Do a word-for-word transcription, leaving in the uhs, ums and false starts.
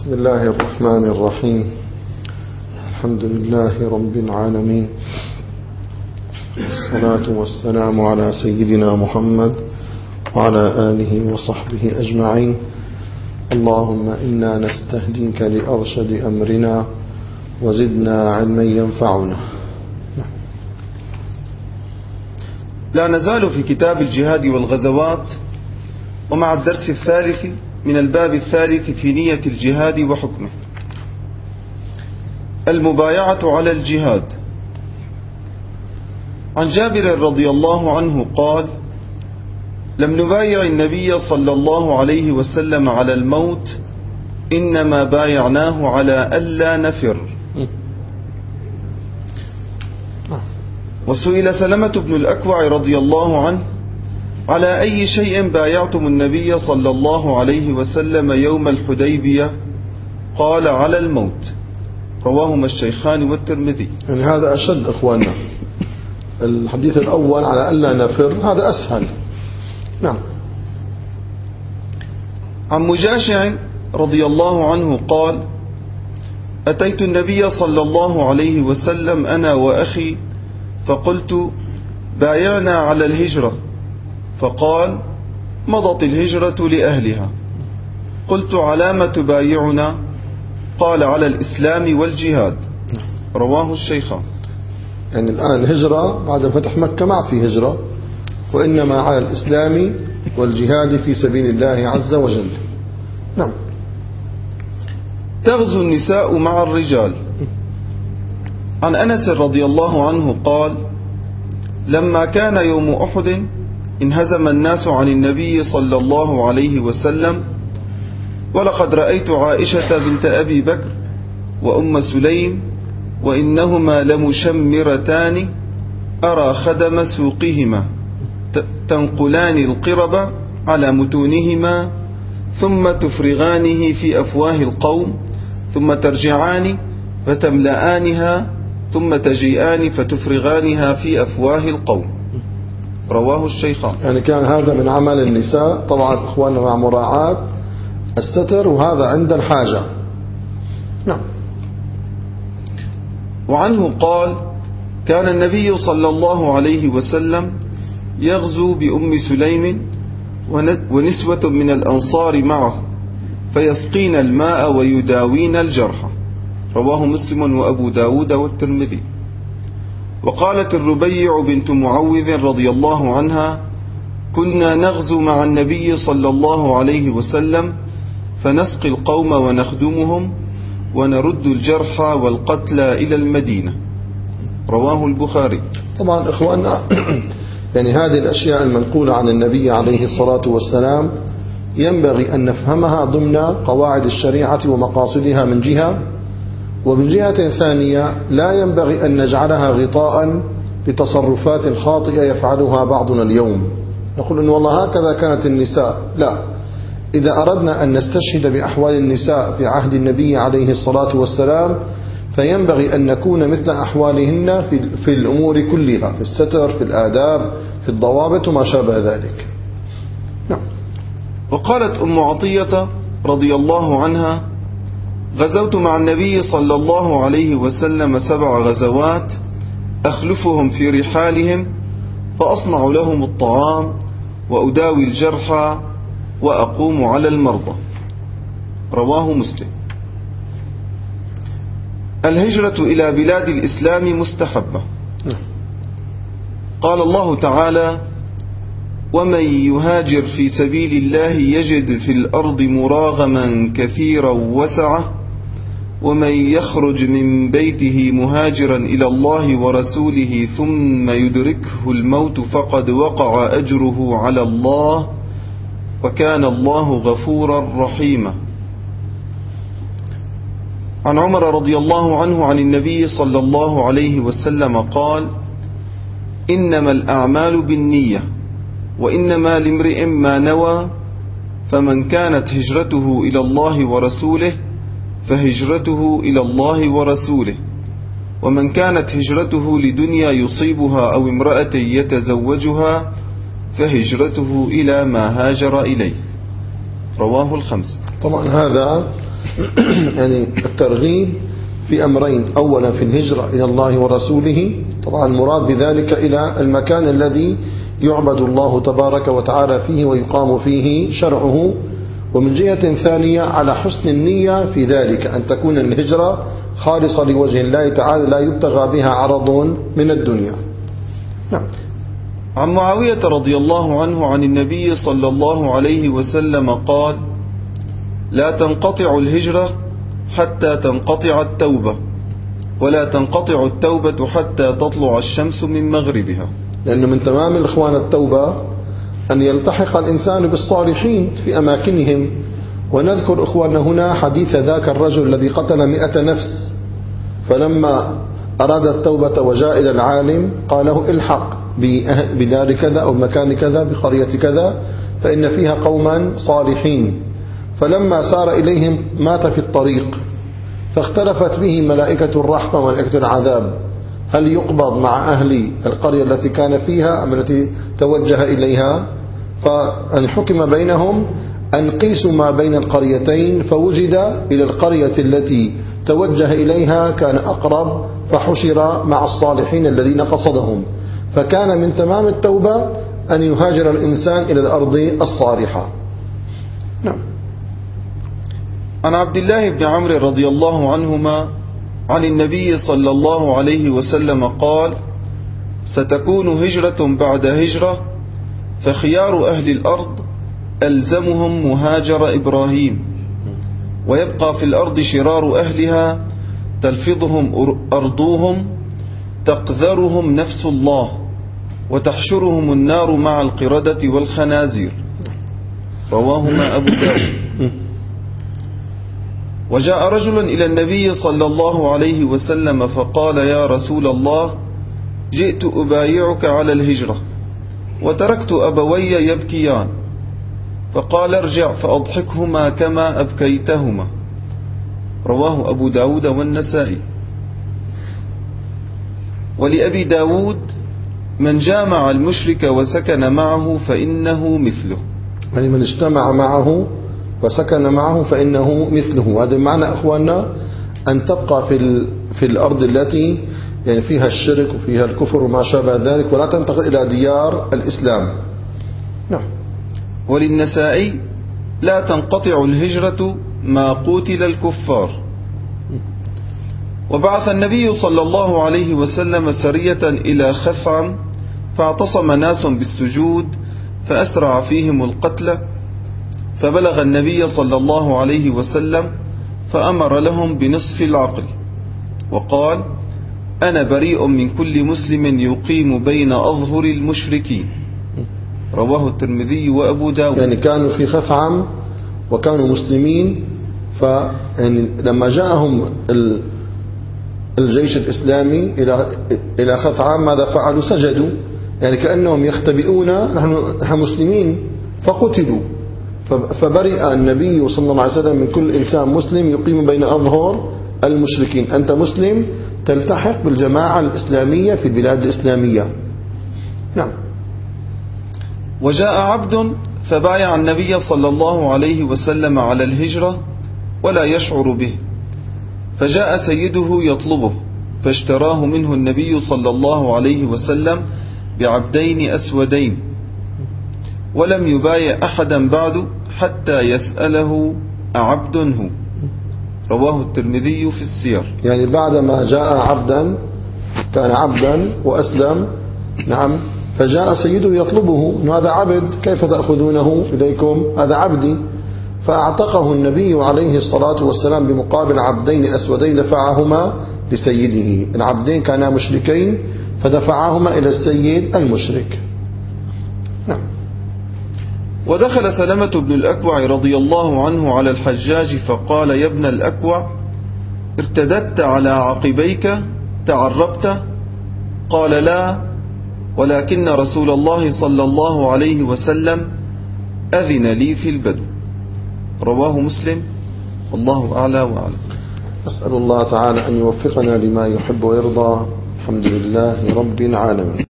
بسم الله الرحمن الرحيم. الحمد لله رب العالمين، والصلاة والسلام على سيدنا محمد وعلى آله وصحبه أجمعين. اللهم إنا نستهديك لأرشد أمرنا وزدنا علما ينفعنا. لا نزال في كتاب الجهاد والغزوات، ومع الدرس الثالث من الباب الثالث في نية الجهاد وحكمه. المبايعة على الجهاد. عن جابر رضي الله عنه قال: لم نبايع النبي صلى الله عليه وسلم على الموت، إنما بايعناه على ألا نفر. وسئل سلمة بن الأكوع رضي الله عنه: على أي شيء بايعتم النبي صلى الله عليه وسلم يوم الحديبية؟ قال: على الموت. رواهما الشيخان والترمذي. يعني هذا أشد إخواننا. الحديث الأول على ألا نفر هذا أسهل. نعم. عن مجاشع رضي الله عنه قال: أتيت النبي صلى الله عليه وسلم أنا وأخي فقلت: بايعنا على الهجرة. فقال: مضت الهجرة لأهلها. قلت: على ما تبايعنا؟ قال: على الإسلام والجهاد. رواه الشيخان. يعني الآن الهجرة بعد فتح مكة ما في هجرة، وإنما على الإسلام والجهاد في سبيل الله عز وجل. نعم. تغزو النساء مع الرجال. عن أنس رضي الله عنه قال: لما كان يوم أحد انهزم الناس عن النبي صلى الله عليه وسلم، ولقد رأيت عائشة بنت أبي بكر وأم سليم وإنهما لمشمرتان أرى خدم سوقهما تنقلان القرب على متونهما، ثم تفرغانه في أفواه القوم، ثم ترجعان فتملآنها، ثم تجيئان فتفرغانها في أفواه القوم. رواه الشيخان. يعني كان هذا من عمل النساء طبعا إخواننا، مع مراعاة الستر، وهذا عند الحاجة. نعم. وعنه قال: كان النبي صلى الله عليه وسلم يغزو بأم سليم ونسوة من الأنصار معه، فيسقين الماء ويداوين الجرحى. رواه مسلم وأبو داود والترمذي. وقالت الربيع بنت معوذ رضي الله عنها: كنا نغزو مع النبي صلى الله عليه وسلم فنسقي القوم ونخدمهم ونرد الجرحى والقتلى إلى المدينة. رواه البخاري. طبعا إخواننا يعني هذه الأشياء المنقولة عن النبي عليه الصلاة والسلام ينبغي أن نفهمها ضمن قواعد الشريعة ومقاصدها من جهة، ومن جهة ثانية لا ينبغي أن نجعلها غطاء لتصرفات خاطئة يفعلها بعضنا اليوم. نقول إن والله هكذا كانت النساء. لا، إذا أردنا أن نستشهد بأحوال النساء في عهد النبي عليه الصلاة والسلام فينبغي أن نكون مثل أحوالهن في, في الأمور كلها، في الستر، في الآداب، في الضوابط وما شابه ذلك. نعم. وقالت أم عطية رضي الله عنها: غزوت مع النبي صلى الله عليه وسلم سبع غزوات، أخلفهم في رحالهم فأصنع لهم الطعام وأداوي الجرحى وأقوم على المرضى. رواه مسلم. الهجرة إلى بلاد الإسلام مستحبة. قال الله تعالى: ومن يهاجر في سبيل الله يجد في الأرض مراغما كثيرا وسعة، ومن يخرج من بيته مهاجرا إلى الله ورسوله ثم يدركه الموت فقد وقع أجره على الله وكان الله غفورا رحيما. عن عمر رضي الله عنه عن النبي صلى الله عليه وسلم قال: إنما الأعمال بالنية وإنما لامرئ ما نوى، فمن كانت هجرته إلى الله ورسوله فهجرته إلى الله ورسوله، ومن كانت هجرته لدنيا يصيبها أو امرأة يتزوجها فهجرته إلى ما هاجر إليه. رواه الخمسة. طبعا هذا يعني الترغيب في أمرين: أولا في الهجرة إلى الله ورسوله، طبعا المراد بذلك إلى المكان الذي يعبد الله تبارك وتعالى فيه ويقام فيه شرعه، ومن جهة ثانية على حسن النية في ذلك، أن تكون الهجرة خالصة لوجه الله تعالى لا يبتغى بها عرض من الدنيا. نعم. عن معاوية رضي الله عنه عن النبي صلى الله عليه وسلم قال: لا تنقطع الهجرة حتى تنقطع التوبة، ولا تنقطع التوبة حتى تطلع الشمس من مغربها. لأنه من تمام الإخوان التوبة أن يلتحق الإنسان بالصالحين في أماكنهم. ونذكر إخواننا هنا حديث ذاك الرجل الذي قتل مئة نفس، فلما أراد التوبة وجاء إلى العالم قال له: الحق بدار كذا أو مكان كذا بقرية كذا فإن فيها قوما صالحين. فلما سار إليهم مات في الطريق، فاختلفت به ملائكة الرحمة وملائكة العذاب، هل يقبض مع أهل القرية التي كان فيها أم التي توجه إليها؟ فأن حكم بينهم أن قيسوا ما بين القريتين، فوجد إلى القرية التي توجه إليها كان أقرب، فحشر مع الصالحين الذين قصدهم. فكان من تمام التوبة أن يهاجر الإنسان إلى الأرض الصالحة. نعم. عن عبد الله بن عمرو رضي الله عنهما عن النبي صلى الله عليه وسلم قال: ستكون هجرة بعد هجرة، فخيار أهل الأرض ألزمهم مهاجر إبراهيم، ويبقى في الأرض شرار أهلها تلفظهم أرضوهم، تقذرهم نفس الله، وتحشرهم النار مع القردة والخنازير. رواهما أبو داود. وجاء رجل إلى النبي صلى الله عليه وسلم فقال: يا رسول الله، جئت أبايعك على الهجرة وتركت أبوي يبكيان. فقال: ارجع فأضحكهما كما أبكيتهما. رواه أبو داود والنسائي. ولأبي داود: من جامع المشرك وسكن معه فإنه مثله. يعني من اجتمع معه وسكن معه فإنه مثله. هذا معنى أخواننا أن تبقى في في الأرض التي يعني فيها الشرك وفيها الكفر وما شابه ذلك، ولا تنتقل إلى ديار الإسلام. نعم. وللنسائي: لا تنقطع الهجرة ما قتل الكفار. وبعث النبي صلى الله عليه وسلم سرية إلى خثعم، فاعتصم ناس بالسجود فأسرع فيهم القتل، فبلغ النبي صلى الله عليه وسلم فأمر لهم بنصف العقل، وقال: أنا بريء من كل مسلم يقيم بين أظهر المشركين. رواه الترمذي وأبو داود. يعني كانوا في خثعم وكانوا مسلمين، فيعني لما جاءهم الجيش الإسلامي إلى إلى خثعم ماذا فعلوا؟ سجدوا، يعني كأنهم يختبئون نحن مسلمين، فقتلوا. فبرئ النبي صلى الله عليه وسلم من كل إنسان مسلم يقيم بين أظهر المشركين. أنت مسلم تلتحق بالجماعة الإسلامية في البلاد الإسلامية. نعم. وجاء عبد فبايع النبي صلى الله عليه وسلم على الهجرة ولا يشعر به، فجاء سيده يطلبه، فاشتراه منه النبي صلى الله عليه وسلم بعبدين أسودين، ولم يبايع أحدا بعد حتى يسأله أعبد هو. رواه الترمذي في السير. يعني بعدما جاء عبدا، كان عبدا وأسلم، نعم، فجاء سيده يطلبه: هذا عبد كيف تأخذونه إليكم؟ هذا عبدي. فأعتقه النبي عليه الصلاة والسلام بمقابل عبدين أسودين دفعهما لسيده. العبدين كانا مشركين فدفعهما إلى السيد المشرك. نعم. ودخل سلمة بن الأكوع رضي الله عنه على الحجاج فقال: يا ابن الأكوع، ارتددت على عقبيك تعربت؟ قال: لا، ولكن رسول الله صلى الله عليه وسلم أذن لي في البدو. رواه مسلم، والله أعلى وأعلم. أسأل الله تعالى أن يوفقنا لما يحب ويرضى. الحمد لله رب العالمين.